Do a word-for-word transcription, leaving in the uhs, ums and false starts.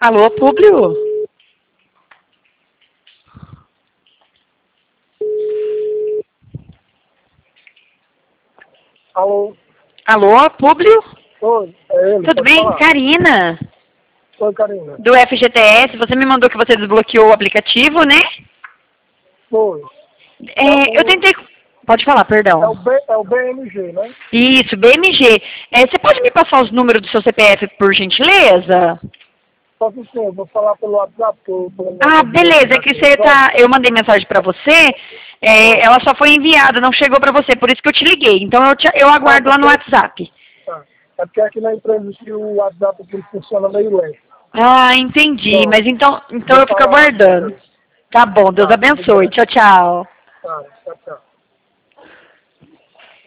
Alô, Públio? Alô? Alô, Públio? Oi, é ele, Tudo pode bem? falar. Karina, Oi, Karina. do F G T S. Você me mandou que você desbloqueou o aplicativo, né? Oi. É É, eu o, tentei... Pode falar, é o, perdão. B, é o B M G, né? Isso, B M G. É, você pode me passar os números do seu C P F, por gentileza? Só que sim, eu vou falar pelo WhatsApp, que eu tô Ah, lembrando de você beleza. É que aqui no você shopping. tá... Eu mandei mensagem pra você, é, ela só foi enviada, não chegou pra você, por isso que eu te liguei. Então eu, te, eu Ah, aguardo lá no porque, WhatsApp. tá. É porque aqui na empresa que o WhatsApp aqui funciona meio lento. Ah, entendi. Pronto. Mas então, então Vou eu fico falar lá com aguardando. vocês. Tá bom, Deus Tá, tudo abençoe. bem. Tchau, tchau. Tá, tchau, tchau.